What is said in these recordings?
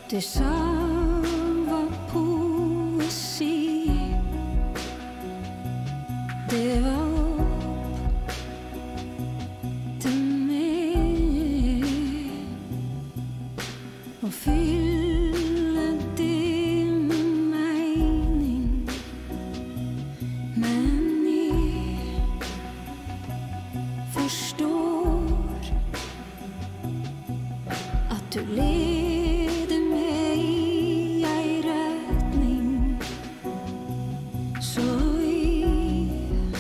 Det sa var poesi. Det var upp till mig och fyllde det med mening. Men ni förstår att du leder mig i rättning, så vi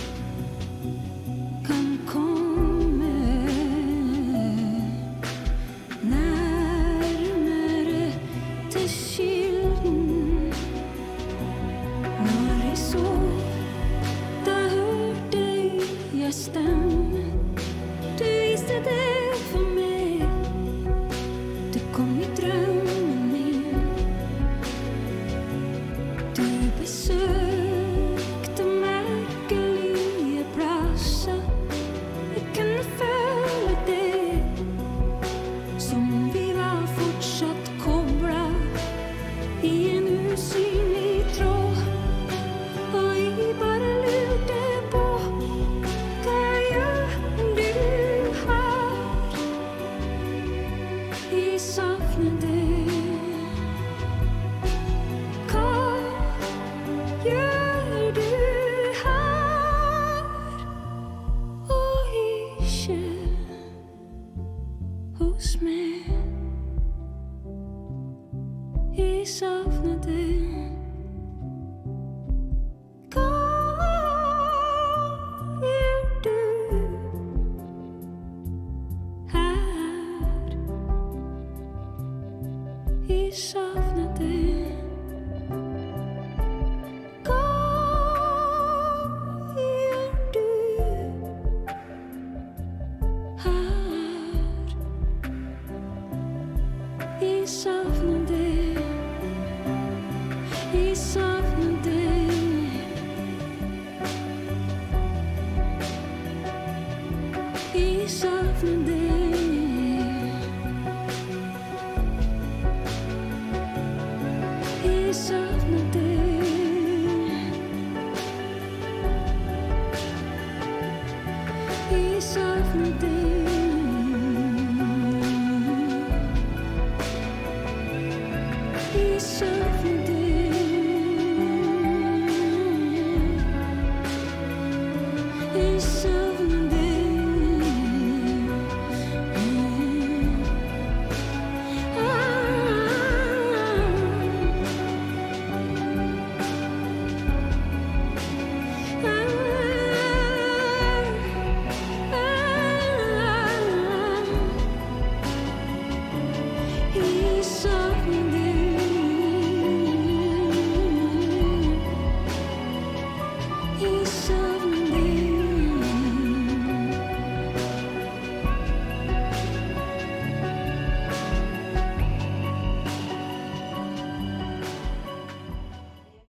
kan komma närmare till kilden. När jag sov, där hörde jag stämmen. Du visste det för mig. Du kom i drömmen in. Du besökte märkliga platser. Jag kunde följa det som vi var fortsatt kobra i en usynlig tråd. Och vi bara lurade på vad gör du här? Vi saknade. Vad gör du här? Och inte hos mig. Vi saknade. Vad gör du här? Vi saknade. Vad gör du här? Vi saknade. Vi saknade. Vi saknade. Vi saknade. Vi saknade. Vi saknade. Vi saknade.